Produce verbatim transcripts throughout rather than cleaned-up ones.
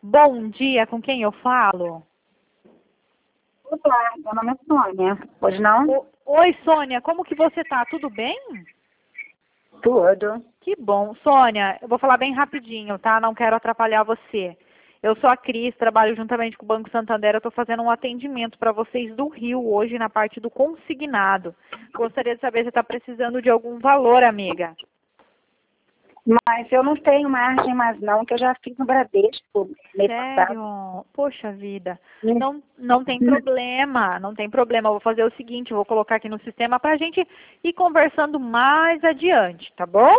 Bom dia, com quem eu falo? Olá, meu nome é Sônia. Pois não? O- Oi, Sônia, como que você tá? Tudo bem? Tudo. Que bom. Sônia, eu vou falar bem rapidinho, tá? Não quero atrapalhar você. Eu sou a Cris, trabalho juntamente com o Banco Santander. Eu estou fazendo um atendimento para vocês do Rio hoje na parte do consignado. Gostaria de saber se está precisando de algum valor, amiga. Mas eu não tenho margem mais não, que eu já fiz no Bradesco mês passado. Sério? Poxa vida. Hum. Não, não tem problema, não tem problema. Eu vou fazer o seguinte, eu vou colocar aqui no sistema para a gente ir conversando mais adiante, tá bom?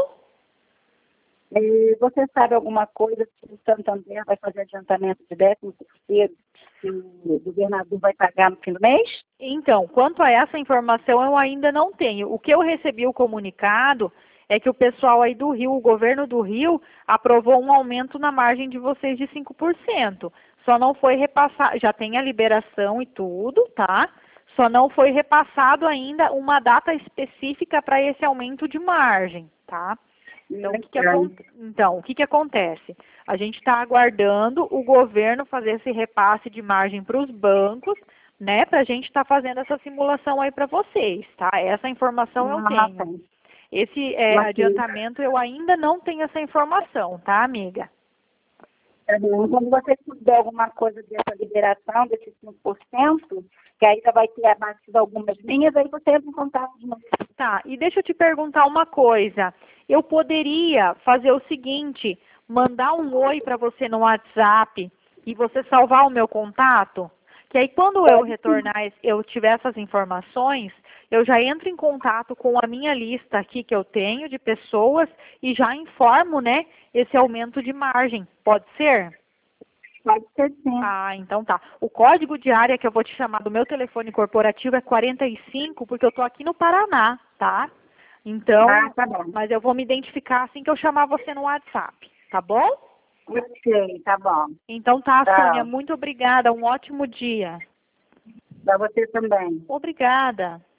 E você sabe alguma coisa se o Santander vai fazer adiantamento de décimo terceiro que o governador vai pagar no fim do mês? Então, quanto a essa informação, eu ainda não tenho. O que eu recebi o comunicado é que o pessoal aí do Rio, o governo do Rio, aprovou um aumento na margem de vocês de cinco por cento. Só não foi repassado, já tem a liberação e tudo, tá? Só não foi repassado ainda uma data específica para esse aumento de margem, tá? Então, o que, que, acon- então, o que, que acontece? A gente está aguardando o governo fazer esse repasse de margem para os bancos, né? Para a gente estar tá fazendo essa simulação aí para vocês, tá? Essa informação eu Ah, tenho. tem. Esse é, Mas, adiantamento eu ainda não tenho essa informação, tá, amiga? uhum, quando você souber alguma coisa dessa liberação, desses cinco por cento, que aí já vai ter abatido algumas linhas, aí você entra em contato de novo. Tá, e deixa eu te perguntar uma coisa. Eu poderia fazer o seguinte, mandar um oi para você no WhatsApp e você salvar o meu contato? Que aí quando eu retornar, esse- eu tiver essas informações, eu já entro em contato com a minha lista aqui que eu tenho de pessoas e já informo, né, esse aumento de margem. Pode ser? Pode ser sim. Ah, então tá. O código de área que eu vou te chamar do meu telefone corporativo é quarenta e cinco, porque eu estou aqui no Paraná, tá? Então, Ah, tá bom. mas eu vou me identificar assim que eu chamar você no WhatsApp, tá bom? Ok, tá bom. Então tá, Tchau. Sônia, muito obrigada. Um ótimo dia. Para você também. Obrigada.